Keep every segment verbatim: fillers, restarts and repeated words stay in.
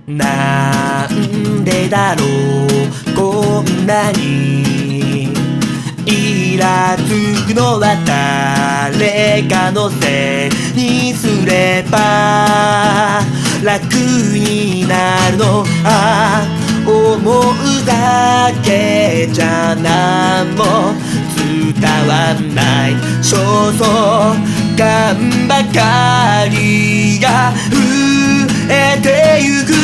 なんでだろうこんなにイラつくのは誰かのせいにすれば楽になるのあ思うだけじゃなんも伝わんない焦燥感ばかりが増えてゆく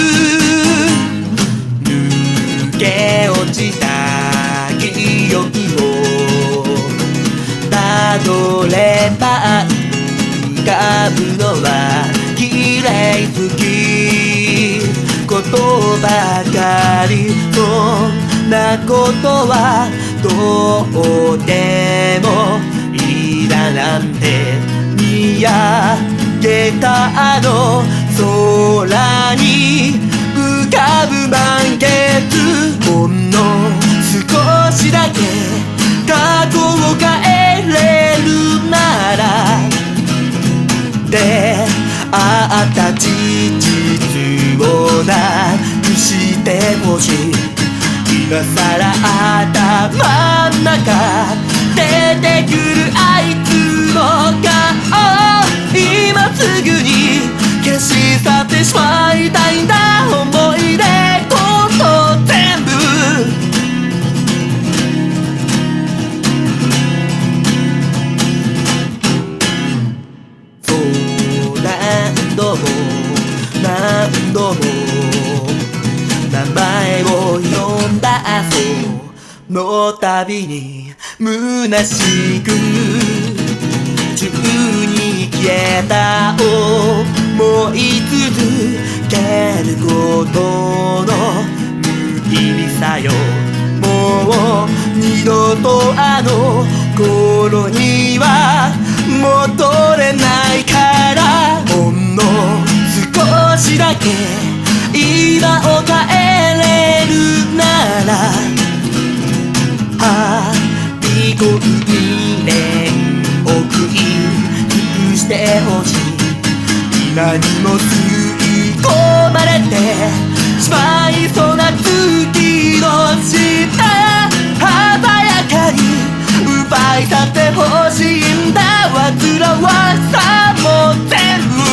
抜け落ちた記憶をたどれば浮かぶのは綺麗好きことばかりそんなことはどうでもいいだなんて見上げたあの空に浮かぶ満月ほんの少しだけ過去を変えれるなら出会った事実をなくしてほしい今さら頭ん中出てくるあいつの顔今すぐに消し去ってしまいたいんだ思い出こと全部そう何度も何度も名前を呼んだその度に虚しく宙に消えた思い続けることの無意味さよもう二度とあの頃には戻れないからほんの少しだけ今を変えれるならはびこにねんを食い尽くしてほしい今にも吸い込まれてしまいそうな月の下鮮やかに奪い去ってほしいんだ煩わさも全部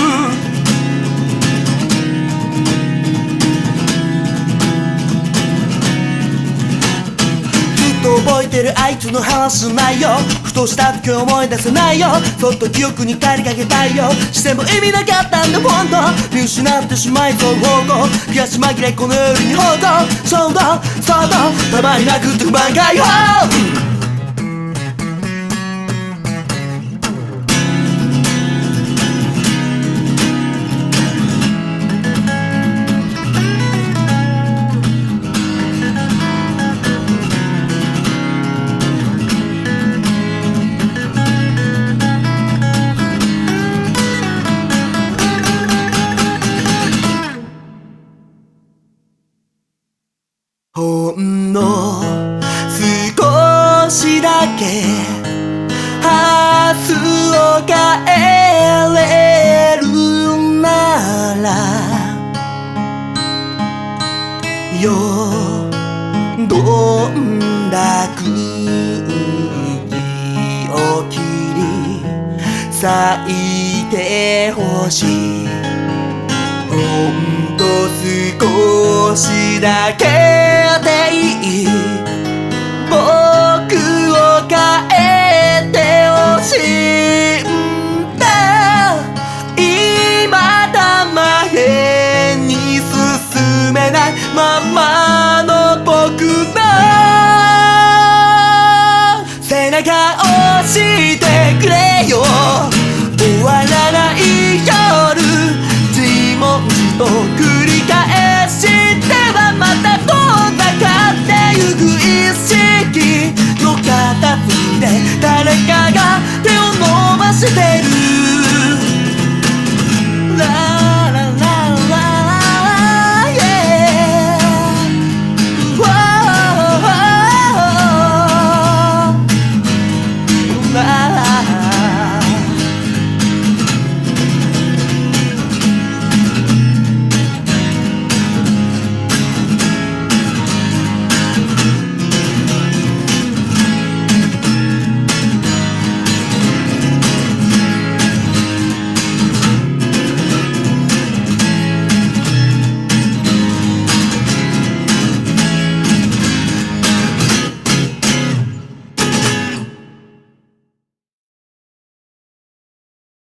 覚えてるあいつの話の内容ふとした時思い出せないよそっと記憶に帰りかけたいよしても意味なかったんだ本当見失ってしまいそう方向悔し紛れこの夜に報道衝動騒動たまになくって不満解放ほんの少しだけ明日を変えれるならよどんだ空気を切り裂いてほしいほんと少しだけ